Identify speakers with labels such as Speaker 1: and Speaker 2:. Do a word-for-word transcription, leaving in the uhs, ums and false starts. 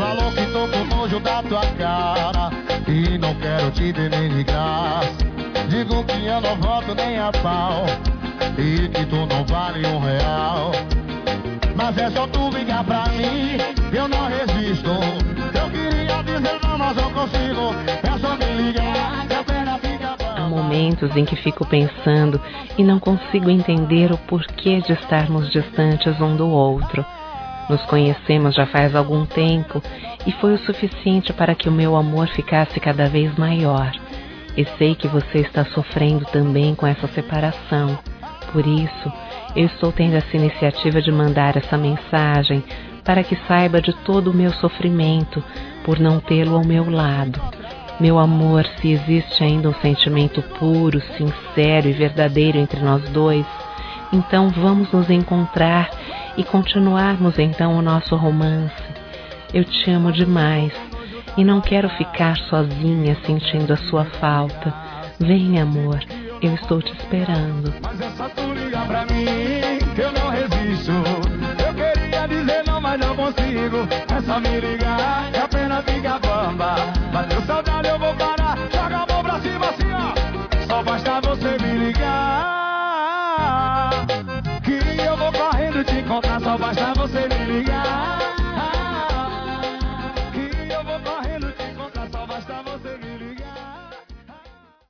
Speaker 1: falou que tô com nojo da tua cara e não quero te ver nem de graça. Digo que eu não volto nem a pau e que tu não vale um real. Mas é só tu ligar pra mim, eu não resisto. Eu queria dizer não, mas não consigo. É só me ligar que a pena fica bamba.
Speaker 2: Há momentos em que fico pensando e não consigo entender o porquê de estarmos distantes um do outro. Nos conhecemos já faz algum tempo e foi o suficiente para que o meu amor ficasse cada vez maior. E sei que você está sofrendo também com essa separação. Por isso, eu estou tendo essa iniciativa de mandar essa mensagem para que saiba de todo o meu sofrimento por não tê-lo ao meu lado. Meu amor, se existe ainda um sentimento puro, sincero e verdadeiro entre nós dois, então vamos nos encontrar e continuarmos então o nosso romance. Eu te amo demais e não quero ficar sozinha sentindo a sua falta. Vem, amor, eu estou te esperando.
Speaker 1: Mas é só tu ligar pra mim, que eu não resisto. Eu queria dizer não, mas não consigo. É só me ligar, que a pena fica bamba. Bateu saudade, eu vou parar. Joga a mão pra cima assim, ó. Só basta você me ligar, que eu vou correndo te encontrar. Só basta você me